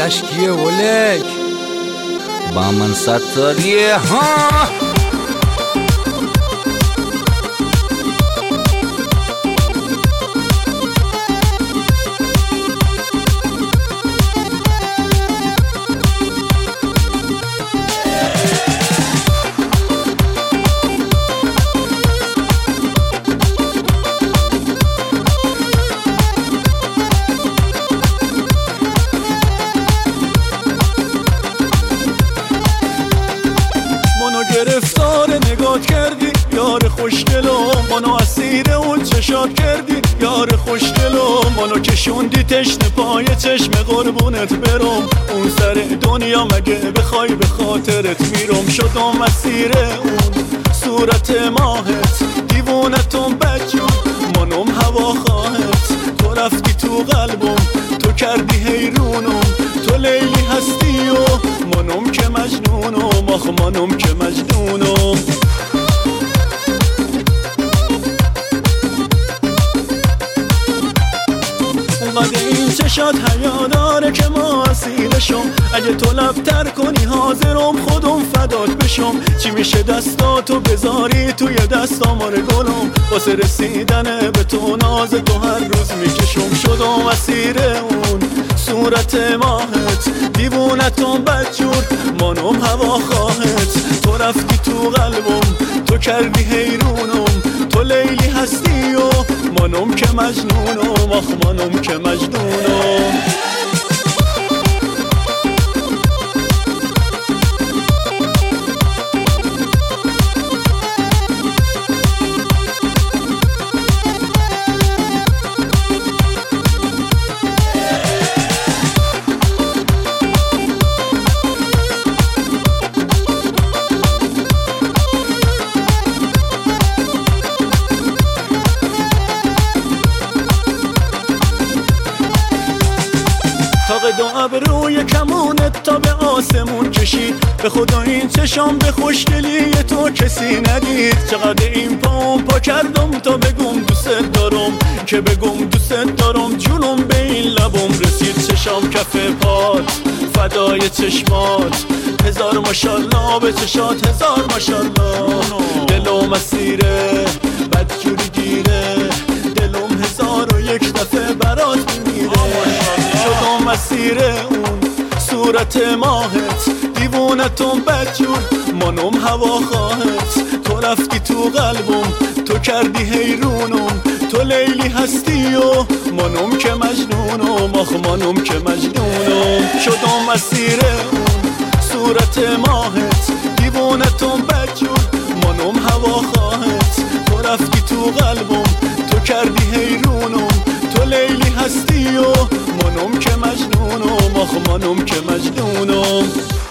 صداش کیه ولک؟ با من ستاریه ها. گرفتار نگات کردی یار خوشگلم، منو اسیر اون چشات کردی یار خوشگلم، منو کشوندی تشنه پای چشم قربونت برم، اون سر دنیا مگه بخوای به خاطرت میرم، شدم اسیر اون صورت ماهت، دیوونتم بدجور منم هوا خواهت، تو رفتی تو قلبم تو کردی حیرونم، تو لیلی هستی و منم که مجنونم، آخ منم که مجنونم. اونقدر این چشات حیا داره که ما اسیرشم، اگه تو لبتر کنی حاضرم خودم فدات بشم، چی میشه دستاتو بذاری توی دستام آره گلم، واسه رسیدن به تو ناز تو هر روز میکشم، شدم اسیر اون صورت ماهت، دیوونتم بدجور منم هوا خواهت، تو رفتی تو قلبم تو کردی حیرونم، تو لیلی هستی و منم که مجنونم، آخ منم که مجنونم. تاق دو ابروی کمونت تا به آسمون کشید، به خدا این چشام به خوشگلی تو کسی ندید، چقدر این پام پا کردم تا بگم دوست دارم، که بگم دوست دارم جونم به این لبم رسید، چشام کف پات فدای چشمات، هزار ماشالله به چشات هزار ماشالله، دلم اسیره بدجوری گیره، دلم 1001 دفعه برات میمیره، شدم اسیر اون صورت ماهت، دیوونتم بدجور منم هوا خواهت، تو رفتی تو قلبم تو کردی حیرونم، تو لیلی هستی و منم که مجنونم، آخ منم که مجنونم، شدم اسیر اون صورت ماهت، دیوونتم بدجور منم هوا خواهت، تو رفتی تو قلبم تو کردی حیرونم، تو لیلی هستی و منم که مجنونم، آخ منم که مجنونم.